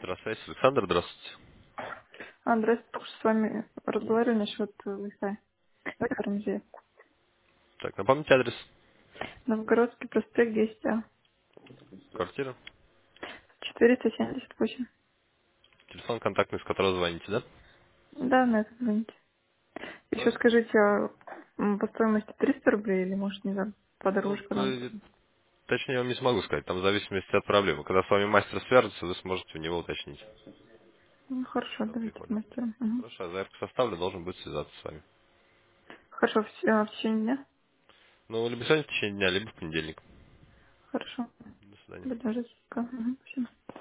Здравствуйте, Александр, здравствуйте. Здравствуйте, только что с вами разговаривали насчет Wi-Fi. В музее. Так, напомните адрес Новгородский проспект 10А. квартиры, 478. телефон контактный, с которого звоните, да? Да, на это звоните. Еще Ну, скажите, по стоимости 300 рублей или, может, не знаю, подороже, когда он будет? точнее, я вам не смогу сказать, там в зависимости от проблемы. Когда с вами мастер свяжется, вы сможете у него уточнить, Ну, хорошо, что давайте с приходит. мастером. Мгм. Хорошо, заявку составлю, должен будет связаться с вами. Хорошо, в течение дня? Ну, либо сегодня в течение дня, либо в понедельник. Хорошо. До свидания. Будем ждать. Спасибо.